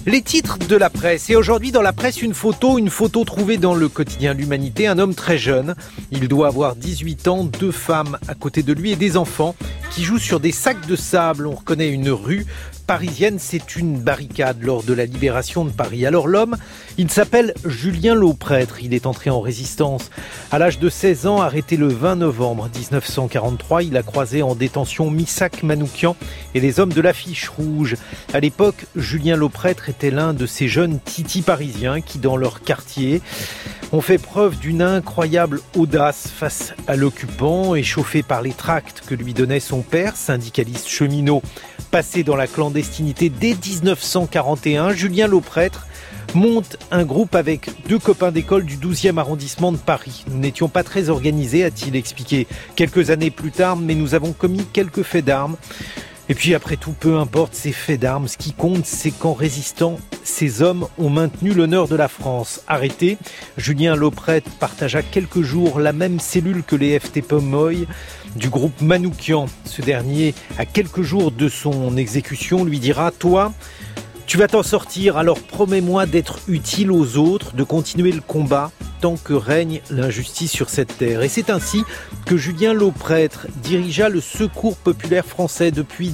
Les titres de la presse. Et aujourd'hui dans la presse, une photo trouvée dans le quotidien L'Humanité. Un homme très jeune. Il doit avoir 18 ans, 2 femmes à côté de lui et des enfants qui jouent sur des sacs de sable. On reconnaît une rue parisienne, c'est une barricade lors de la libération de Paris. Alors l'homme, il s'appelle Julien Lauprêtre. Il est entré en résistance à l'âge de 16 ans, arrêté le 20 novembre 1943. Il a croisé en détention Missak Manouchian et les hommes de l'affiche rouge. À l'époque, Julien Lauprêtre était l'un de ces jeunes titis parisiens qui, dans leur quartier, ont fait preuve d'une incroyable audace face à l'occupant, échauffé par les tracts que lui donnait son père, syndicaliste cheminot. Passé dans la clandestinité dès 1941, Julien Lauprêtre monte un groupe avec 2 copains d'école du 12e arrondissement de Paris. Nous n'étions pas très organisés, a-t-il expliqué quelques années plus tard, mais nous avons commis quelques faits d'armes. Et puis après tout, peu importe ces faits d'armes, ce qui compte, c'est qu'en résistant, ces hommes ont maintenu l'honneur de la France. Arrêté, Julien Lauprêtre partagea quelques jours la même cellule que les FT Pomoy du groupe Manouchian. Ce dernier, à quelques jours de son exécution, lui dira « Toi, tu vas t'en sortir, alors promets-moi d'être utile aux autres, de continuer le combat tant que règne l'injustice sur cette terre ». Et c'est ainsi que Julien Lauprêtre dirigea le Secours populaire français depuis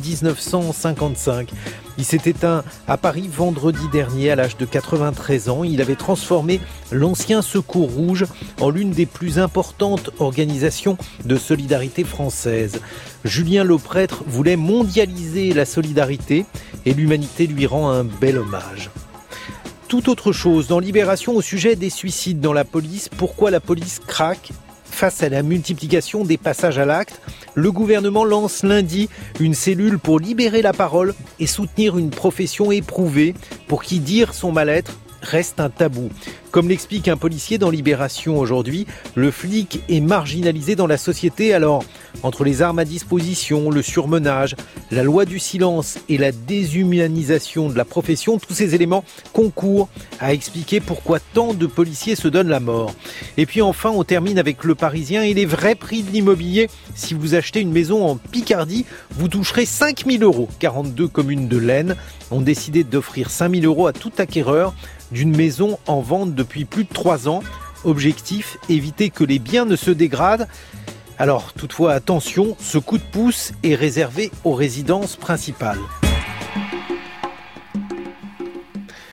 1955. Il s'est éteint à Paris vendredi dernier à l'âge de 93 ans. Il avait transformé l'ancien Secours rouge en l'une des plus importantes organisations de solidarité française. Julien Lauprêtre voulait mondialiser la solidarité et l'Humanité lui rend un bel hommage. Tout autre chose, dans Libération, au sujet des suicides dans la police, pourquoi la police craque face à la multiplication des passages à l'acte? Le gouvernement lance lundi une cellule pour libérer la parole et soutenir une profession éprouvée pour qui dire son mal-être reste un tabou. Comme l'explique un policier dans Libération aujourd'hui, le flic est marginalisé dans la société. Alors, entre les armes à disposition, le surmenage, la loi du silence et la déshumanisation de la profession, tous ces éléments concourent à expliquer pourquoi tant de policiers se donnent la mort. Et puis enfin, on termine avec Le Parisien et les vrais prix de l'immobilier. Si vous achetez une maison en Picardie, vous toucherez 5 000 €. 42 communes de l'Aisne ont décidé d'offrir 5 000 € à tout acquéreur d'une maison en vente depuis plus de 3 ans. Objectif, éviter que les biens ne se dégradent. Alors, toutefois, attention, ce coup de pouce est réservé aux résidences principales.